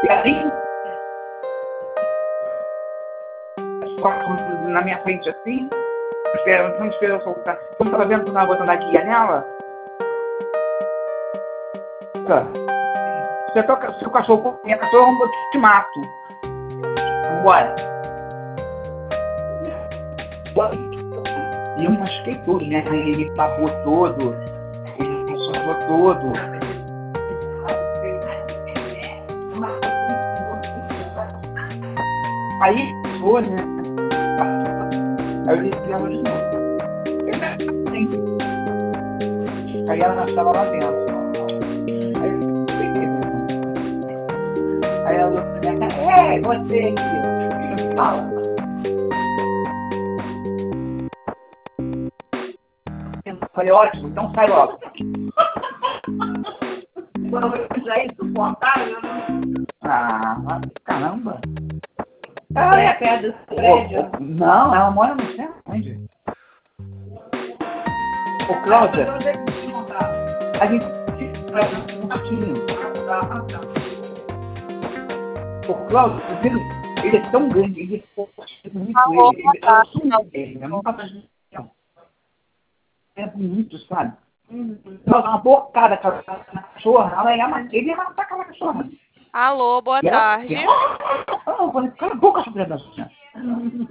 E aí, na minha frente assim, não espera eu soltar. Quando estava vendo que não estava botando a guia nela, se o cachorro for minha cachorra, eu te mato. Vambora. E eu me machuquei todo, né? Ele papou todo, ele me sujou todo. Aí foi, né? Aí eu liguei ela de novo. Aí ela estava lá dentro. Aí ela olhou pra minha cara, você aqui, fala. Eu falei, ótimo, então sai logo. Quando eu fizer insuportável, ah, caramba. Ela é perto do prédio? Não, ela mora no centro. Onde? Ô, Cláudia, a gente se um pouquinho. Ô, Cláudia, ele é tão grande, ele é forte, muito ele é muito apaixonado. É bonito, sabe? Ela dá uma bocada com a cachorra, ele ia matar aquela cachorra. Alô, boa tarde. Cala a boca, essa criança.